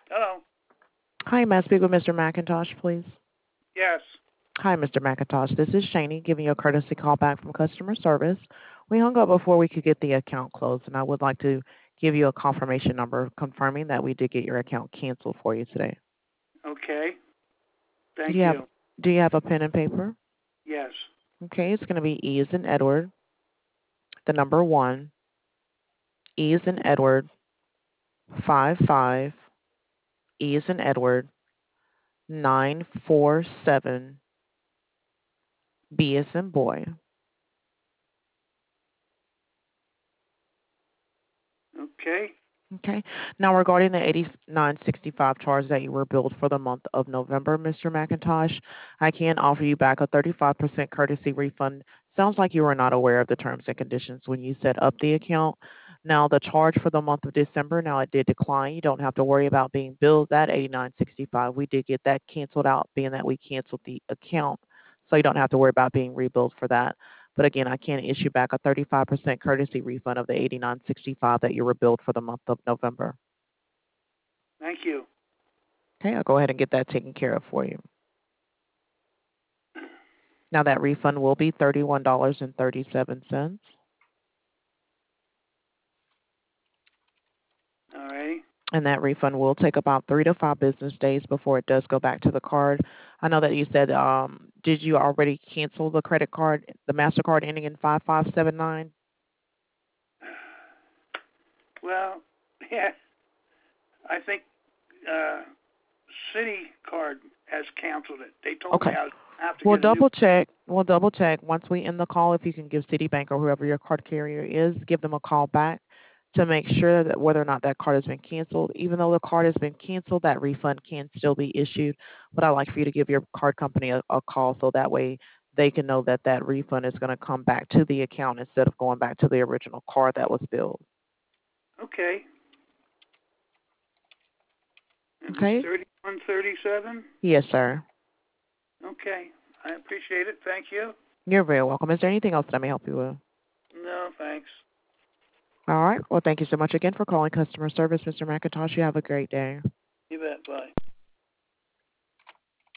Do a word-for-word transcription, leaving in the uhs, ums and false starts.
Hello. Hi, may I speak with Mister McIntosh, please? Yes. Hi, Mister McIntosh. This is Shani giving you a courtesy call back from customer service. We hung up before we could get the account closed, and I would like to give you a confirmation number confirming that we did get your account canceled for you today. Okay. Do Thank you have you. Do you have a pen and paper? Yes. Okay, it's going to be E as in Edward, the number one, E as in Edward, five five, E as in Edward, nine four seven, B as in boy. Okay. Okay. Now, regarding the eighty-nine sixty-five charge that you were billed for the month of November, Mister McIntosh, I can offer you back a thirty-five percent courtesy refund. Sounds like you were not aware of the terms and conditions when you set up the account. Now, the charge for the month of December, now it did decline. You don't have to worry about being billed that eighty-nine sixty-five. We did get that canceled out, being that we canceled the account. So you don't have to worry about being rebilled for that. But again, I can issue back a thirty-five percent courtesy refund of the eighty-nine sixty-five that you were billed for the month of November. Thank you. Okay, I'll go ahead and get that taken care of for you. Now that refund will be thirty-one dollars and thirty-seven cents. All right. And that refund will take about three to five business days before it does go back to the card. I know that you said, um, did you already cancel the credit card, the MasterCard ending in five five seven nine? Well, yeah. I think uh, City Card has canceled it. They told me Okay. I have to We'll get a new. double check. We'll double check once we end the call. If you can give Citibank or whoever your card carrier is, give them a call back to make sure that whether or not that card has been canceled. Even though the card has been canceled, that refund can still be issued. But I'd like for you to give your card company a, a call so that way they can know that that refund is going to come back to the account instead of going back to the original card that was billed. Okay. And it's Okay? thirty-one thirty-seven. Yes, sir. Okay. I appreciate it. Thank you. You're very welcome. Is there anything else that I may help you with? No, thanks. All right. Well, thank you so much again for calling customer service, Mister McIntosh. You have a great day. You bet. Bye.